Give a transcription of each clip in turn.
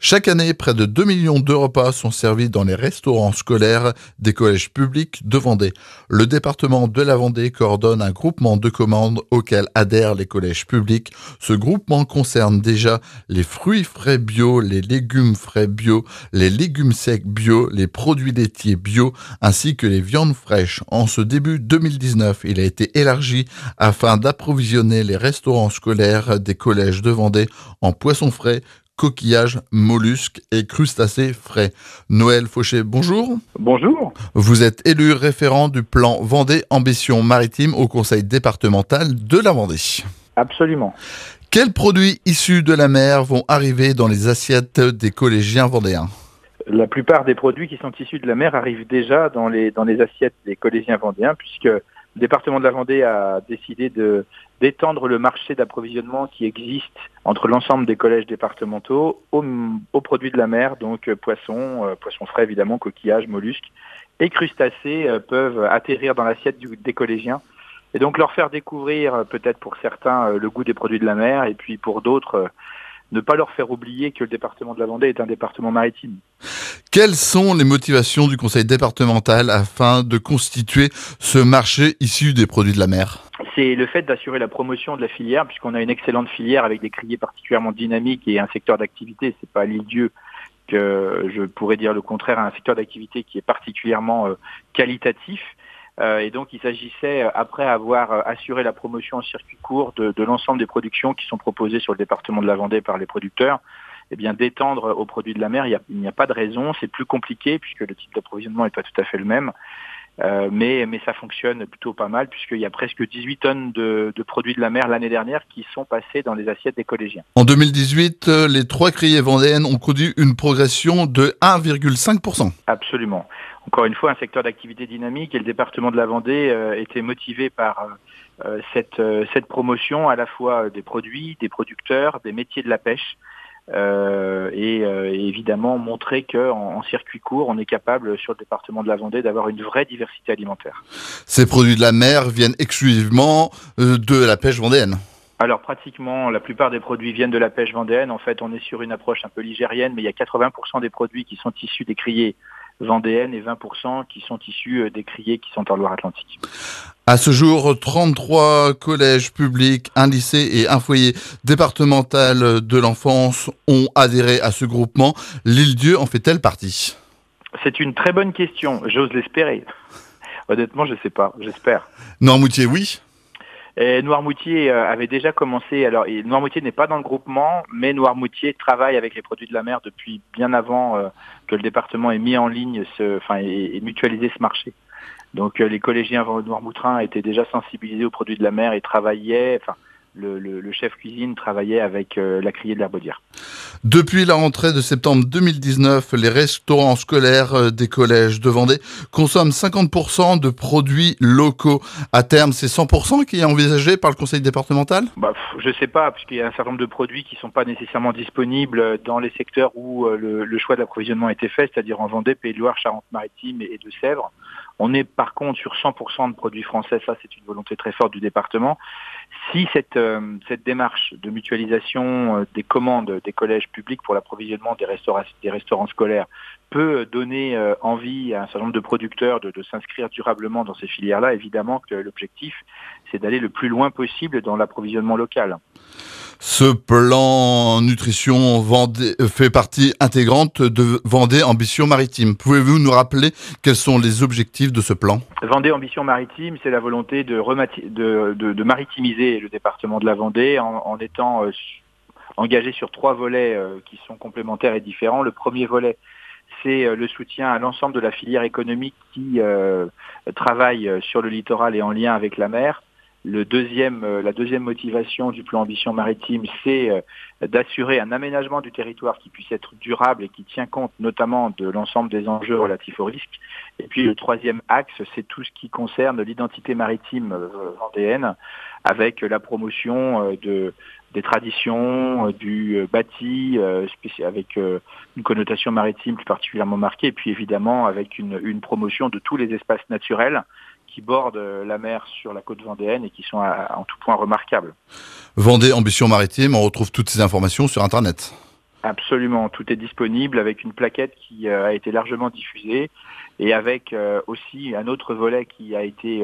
Chaque année, près de 2 millions de repas sont servis dans les restaurants scolaires des collèges publics de Vendée. Le département de la Vendée coordonne un groupement de commandes auquel adhèrent les collèges publics. Ce groupement concerne déjà les fruits frais bio, les légumes frais bio, les légumes secs bio, les produits laitiers bio, ainsi que les viandes fraîches. En ce début 2019, il a été élargi afin d'approvisionner les restaurants scolaires des collèges de Vendée en poissons frais, coquillages, mollusques et crustacés frais. Noël Fauché, bonjour. Bonjour. Vous êtes élu référent du plan Vendée Ambition Maritime au conseil départemental de la Vendée. Absolument. Quels produits issus de la mer vont arriver dans les assiettes des collégiens vendéens ? La plupart des produits qui sont issus de la mer arrivent déjà dans les assiettes des collégiens vendéens, puisque le département de la Vendée a décidé d'étendre le marché d'approvisionnement qui existe entre l'ensemble des collèges départementaux aux produits de la mer, donc poissons frais évidemment, coquillages, mollusques et crustacés peuvent atterrir dans l'assiette des collégiens et donc leur faire découvrir peut-être pour certains le goût des produits de la mer et puis pour d'autres ne pas leur faire oublier que le département de la Vendée est un département maritime. Quelles sont les motivations du conseil départemental afin de constituer ce marché issu des produits de la mer ? C'est le fait d'assurer la promotion de la filière, puisqu'on a une excellente filière avec des criées particulièrement dynamiques et un secteur d'activité, c'est pas à l'île-Dieu que je pourrais dire le contraire, un secteur d'activité qui est particulièrement qualitatif. Et donc il s'agissait, après avoir assuré la promotion en circuit court de l'ensemble des productions qui sont proposées sur le département de la Vendée par les producteurs, eh bien d'étendre aux produits de la mer. Il n'y a pas de raison, c'est plus compliqué puisque le type d'approvisionnement n'est pas tout à fait le même. Mais ça fonctionne plutôt pas mal puisqu'il y a presque 18 tonnes de produits de la mer l'année dernière qui sont passés dans les assiettes des collégiens. En 2018, les 3 criées vendéennes ont connu une progression de 1,5%. Absolument. Encore une fois, un secteur d'activité dynamique et le département de la Vendée était motivé par cette promotion à la fois des produits, des producteurs, des métiers de la pêche. Et évidemment montrer qu'en circuit court, on est capable sur le département de la Vendée d'avoir une vraie diversité alimentaire. Ces produits de la mer viennent exclusivement de la pêche vendéenne. Alors pratiquement, la plupart des produits viennent de la pêche vendéenne. En fait, on est sur une approche un peu ligérienne, mais il y a 80% des produits qui sont issus des criées vendéennes et 20% qui sont issus des criées qui sont en Loire-Atlantique. À ce jour, 33 collèges publics, un lycée et un foyer départemental de l'enfance ont adhéré à ce groupement. L'Île-Dieu en fait-elle partie ? C'est une très bonne question, j'ose l'espérer. Honnêtement, je ne sais pas, j'espère. Noirmoutier, oui. Noirmoutier avait déjà commencé. Alors, Noirmoutier n'est pas dans le groupement, mais Noirmoutier travaille avec les produits de la mer depuis bien avant que le département ait mis en ligne et mutualisé ce marché. Donc, les collégiens noirmoutins étaient déjà sensibilisés aux produits de la mer et travaillaient. Le chef cuisine travaillait avec la criée de l'Herbaudière. Depuis la rentrée de septembre 2019, les restaurants scolaires des collèges de Vendée consomment 50% de produits locaux. À terme, c'est 100% qui est envisagé par le conseil départemental ? Je ne sais pas, puisqu'il y a un certain nombre de produits qui ne sont pas nécessairement disponibles dans les secteurs où le choix d'approvisionnement a été fait, c'est-à-dire en Vendée, Pays de Loire, Charente-Maritime et de Sèvres. On est par contre sur 100% de produits français, ça c'est une volonté très forte du département. Si cette démarche de mutualisation des commandes des collèges publics pour l'approvisionnement des restaurants scolaires peut donner envie à un certain nombre de producteurs de s'inscrire durablement dans ces filières-là, évidemment que l'objectif c'est d'aller le plus loin possible dans l'approvisionnement local. Ce plan nutrition Vendée fait partie intégrante de Vendée Ambition Maritime. Pouvez-vous nous rappeler quels sont les objectifs de ce plan ? Vendée Ambition Maritime, c'est la volonté de maritimiser le département de la Vendée en étant engagé sur 3 volets qui sont complémentaires et différents. Le premier volet, c'est le soutien à l'ensemble de la filière économique qui travaille sur le littoral et en lien avec la mer. La deuxième motivation du plan Ambition Maritime, c'est d'assurer un aménagement du territoire qui puisse être durable et qui tient compte notamment de l'ensemble des enjeux relatifs aux risques. Et puis le troisième axe, c'est tout ce qui concerne l'identité maritime vendéenne avec la promotion des traditions, du bâti, avec une connotation maritime plus particulièrement marquée, et puis évidemment avec une promotion de tous les espaces naturels qui bordent la mer sur la côte vendéenne et qui sont en tout point remarquables. Vendée Ambition Maritime, on retrouve toutes ces informations sur Internet. Absolument, tout est disponible avec une plaquette qui a été largement diffusée et avec aussi un autre volet qui a été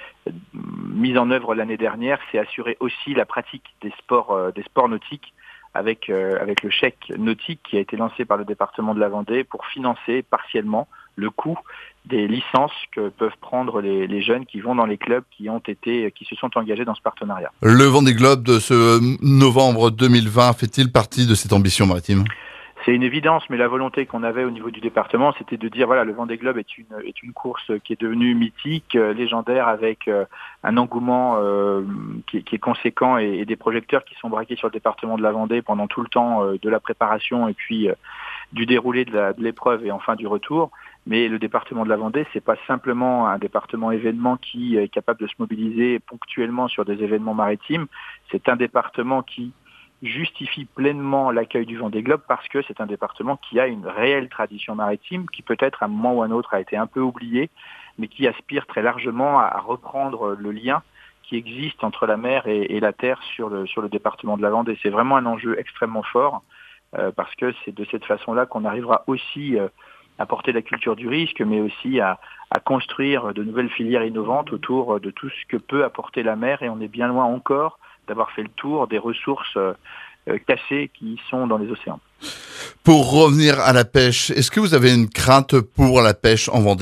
mis en œuvre l'année dernière, c'est assurer aussi la pratique des sports nautiques avec le chèque nautique qui a été lancé par le département de la Vendée pour financer partiellement le coût des licences que peuvent prendre les jeunes qui vont dans les clubs qui se sont engagés dans ce partenariat. Le Vendée Globe de ce novembre 2020 fait-il partie de cette ambition maritime ? C'est une évidence, mais la volonté qu'on avait au niveau du département, c'était de dire voilà, le Vendée Globe est une course qui est devenue mythique, légendaire, avec un engouement qui est conséquent et des projecteurs qui sont braqués sur le département de la Vendée pendant tout le temps de la préparation et puis du déroulé de l'épreuve et enfin du retour. Mais le département de la Vendée, c'est pas simplement un département événement qui est capable de se mobiliser ponctuellement sur des événements maritimes. C'est un département qui justifie pleinement l'accueil du Vendée Globe parce que c'est un département qui a une réelle tradition maritime qui peut-être à un moment ou à un autre a été un peu oubliée, mais qui aspire très largement à reprendre le lien qui existe entre la mer et la terre sur le département de la Vendée. C'est vraiment un enjeu extrêmement fort parce que c'est de cette façon-là qu'on arrivera aussi à porter la culture du risque, mais aussi à construire de nouvelles filières innovantes autour de tout ce que peut apporter la mer, et on est bien loin encore d'avoir fait le tour des ressources cachées qui sont dans les océans. Pour revenir à la pêche, est-ce que vous avez une crainte pour la pêche en Vendée ?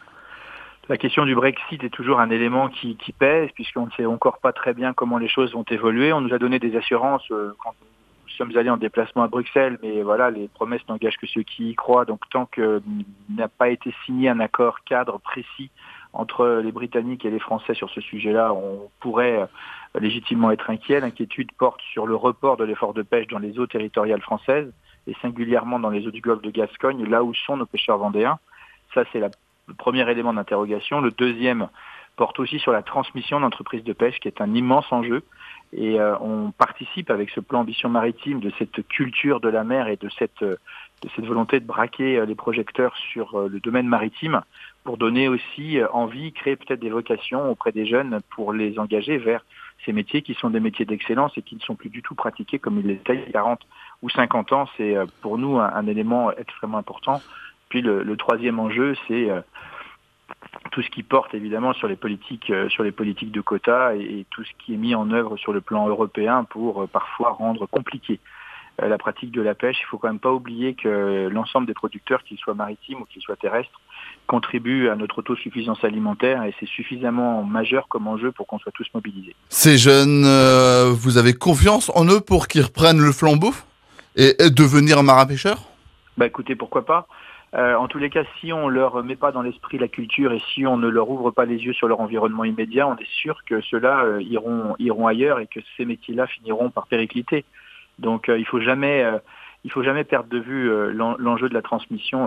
La question du Brexit est toujours un élément qui pèse, puisqu'on ne sait encore pas très bien comment les choses vont évoluer. On nous a donné des assurances quand nous sommes allés en déplacement à Bruxelles, mais voilà, les promesses n'engagent que ceux qui y croient. Donc tant qu'il n'a pas été signé un accord cadre précis entre les Britanniques et les Français sur ce sujet-là, on pourrait légitimement être inquiet. L'inquiétude porte sur le report de l'effort de pêche dans les eaux territoriales françaises et singulièrement dans les eaux du golfe de Gascogne, là où sont nos pêcheurs vendéens. Ça, c'est le premier élément d'interrogation. Le deuxième porte aussi sur la transmission d'entreprises de pêche, qui est un immense enjeu. Et on participe avec ce plan Ambition Maritime de cette culture de la mer et de cette volonté de braquer les projecteurs sur le domaine maritime pour donner aussi envie, créer peut-être des vocations auprès des jeunes pour les engager vers ces métiers qui sont des métiers d'excellence et qui ne sont plus du tout pratiqués comme ils l'étaient il y a 40 ou 50 ans. C'est pour nous un élément extrêmement important. Puis le troisième enjeu, c'est tout ce qui porte évidemment sur les politiques de quotas et tout ce qui est mis en œuvre sur le plan européen pour parfois rendre compliqué la pratique de la pêche. Il faut quand même pas oublier que l'ensemble des producteurs, qu'ils soient maritimes ou qu'ils soient terrestres, contribuent à notre autosuffisance alimentaire et c'est suffisamment majeur comme enjeu pour qu'on soit tous mobilisés. Ces jeunes, vous avez confiance en eux pour qu'ils reprennent le flambeau et devenir marin-pêcheur ? Écoutez, pourquoi pas ? En tous les cas, si on leur met pas dans l'esprit la culture et si on ne leur ouvre pas les yeux sur leur environnement immédiat, on est sûr que ceux-là iront ailleurs et que ces métiers-là finiront par péricliter. Donc il faut jamais perdre de vue l'enjeu de la transmission.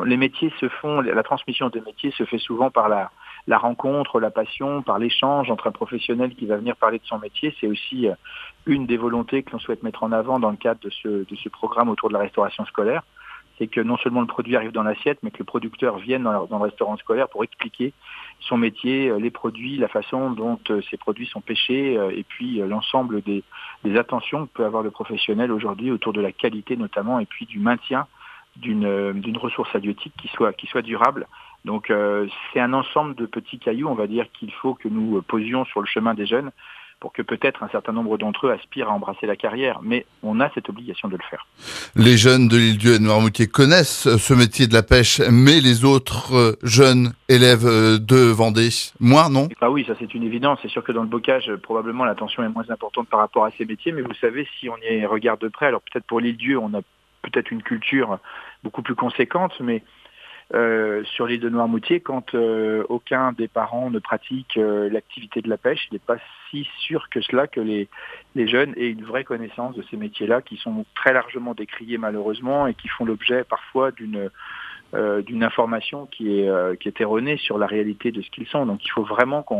La transmission des métiers se fait souvent par la rencontre, la passion, par l'échange entre un professionnel qui va venir parler de son métier. C'est aussi une des volontés que l'on souhaite mettre en avant dans le cadre de ce programme autour de la restauration scolaire. C'est que non seulement le produit arrive dans l'assiette, mais que le producteur vienne dans le restaurant scolaire pour expliquer son métier, les produits, la façon dont ces produits sont pêchés, et puis l'ensemble des attentions que peut avoir le professionnel aujourd'hui autour de la qualité notamment, et puis du maintien d'une ressource halieutique qui soit durable. Donc c'est un ensemble de petits cailloux, on va dire, qu'il faut que nous posions sur le chemin des jeunes, pour que peut-être un certain nombre d'entre eux aspirent à embrasser la carrière, mais on a cette obligation de le faire. Les jeunes de l'île-Dieu et de Noirmoutier connaissent ce métier de la pêche, mais les autres jeunes élèves de Vendée, moins, non ? Oui, ça c'est une évidence. C'est sûr que dans le bocage, probablement l'attention est moins importante par rapport à ces métiers, mais vous savez, si on y regarde de près, alors peut-être pour l'île-Dieu, on a peut-être une culture beaucoup plus conséquente, mais sur l'île de Noirmoutier, quand aucun des parents ne pratique l'activité de la pêche, il n'est pas si sûr que cela que les jeunes aient une vraie connaissance de ces métiers-là qui sont très largement décriés malheureusement et qui font l'objet parfois d'une information qui est erronée sur la réalité de ce qu'ils sont. Donc il faut vraiment qu'on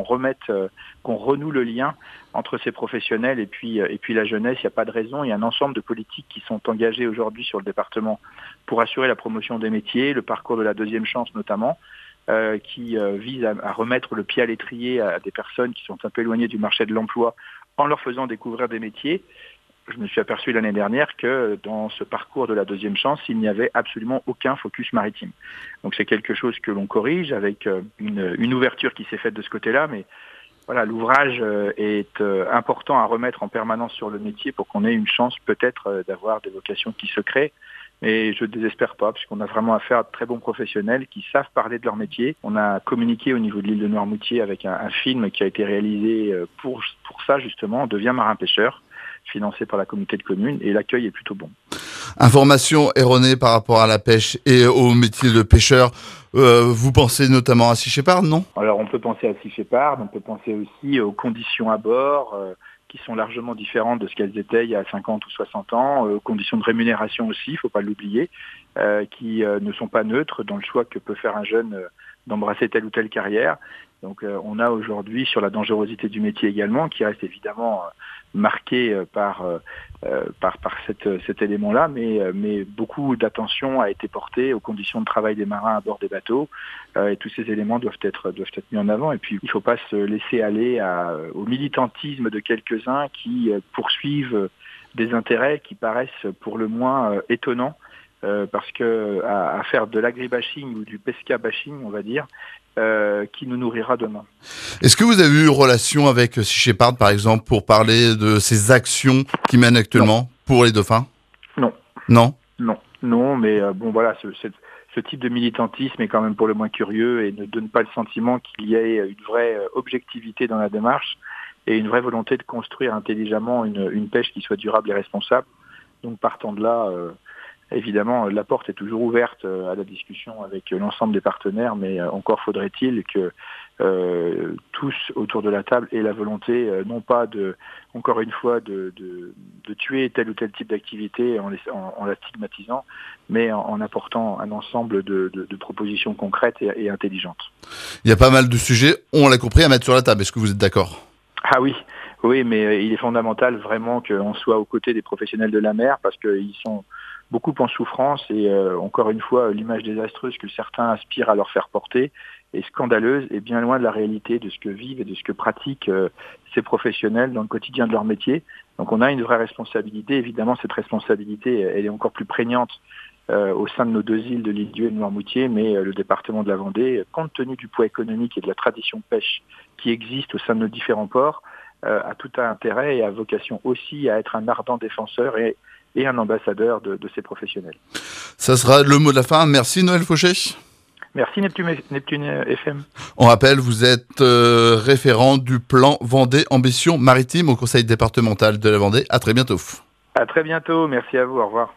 renoue le lien entre ces professionnels et puis la jeunesse. Il n'y a pas de raison. Il y a un ensemble de politiques qui sont engagées aujourd'hui sur le département pour assurer la promotion des métiers, le parcours de la deuxième chance notamment, qui vise à remettre le pied à l'étrier à des personnes qui sont un peu éloignées du marché de l'emploi en leur faisant découvrir des métiers. je me suis aperçu l'année dernière que dans ce parcours de la deuxième chance, il n'y avait absolument aucun focus maritime. Donc c'est quelque chose que l'on corrige avec une ouverture qui s'est faite de ce côté-là, mais voilà, l'ouvrage est important à remettre en permanence sur le métier pour qu'on ait une chance peut-être d'avoir des vocations qui se créent. Mais je ne désespère pas, puisqu'on a vraiment affaire à de très bons professionnels qui savent parler de leur métier. On a communiqué au niveau de l'île de Noirmoutier avec un film qui a été réalisé pour ça justement, Deviens marin-pêcheur, financé par la communauté de communes, et l'accueil est plutôt bon. Information erronée par rapport à la pêche et au métier de pêcheur. Vous pensez notamment à Sea Shepherd, non? Alors on peut penser à Sea Shepherd, on peut penser aussi aux conditions à bord, qui sont largement différentes de ce qu'elles étaient il y a 50 ou 60 ans, aux conditions de rémunération aussi, il ne faut pas l'oublier, qui ne sont pas neutres dans le choix que peut faire un jeune d'embrasser telle ou telle carrière. Donc on a aujourd'hui sur la dangerosité du métier également, qui reste évidemment marqué par cet élément-là, mais beaucoup d'attention a été portée aux conditions de travail des marins à bord des bateaux, et tous ces éléments doivent être mis en avant. Et puis il ne faut pas se laisser aller au militantisme de quelques-uns qui poursuivent des intérêts qui paraissent pour le moins étonnants, parce que à faire de l'agribashing ou du pesca-bashing, on va dire, qui nous nourrira demain. Est-ce que vous avez eu relation avec Sea Shepherd, par exemple, pour parler de ces actions qu'ils mènent actuellement pour les dauphins? Non. Non? Non, mais bon voilà, ce type de militantisme est quand même pour le moins curieux et ne donne pas le sentiment qu'il y ait une vraie objectivité dans la démarche et une vraie volonté de construire intelligemment une pêche qui soit durable et responsable. Donc partant de là, évidemment, la porte est toujours ouverte à la discussion avec l'ensemble des partenaires, mais encore faudrait-il que tous autour de la table aient la volonté, non pas encore une fois, de tuer tel ou tel type d'activité en la stigmatisant, mais en apportant un ensemble de propositions concrètes et intelligentes. Il y a pas mal de sujets, on l'a compris, à mettre sur la table. Est-ce que vous êtes d'accord? Ah oui, mais il est fondamental vraiment qu'on soit aux côtés des professionnels de la mer, parce qu'ils sont beaucoup en souffrance et encore une fois, l'image désastreuse que certains aspirent à leur faire porter est scandaleuse et bien loin de la réalité de ce que vivent et de ce que pratiquent ces professionnels dans le quotidien de leur métier. Donc on a une vraie responsabilité. Évidemment, cette responsabilité, elle est encore plus prégnante au sein de nos deux îles de l'Île-d'Yeu et de Noirmoutier, mais le département de la Vendée, compte tenu du poids économique et de la tradition pêche qui existe au sein de nos différents ports, a tout intérêt et a vocation aussi à être un ardent défenseur et un ambassadeur de ces professionnels. Ça sera le mot de la fin. Merci Noël Fauché. Merci Neptune FM. On rappelle, vous êtes référent du plan Vendée Ambition Maritime au conseil départemental de la Vendée. À très bientôt. À très bientôt, merci à vous, au revoir.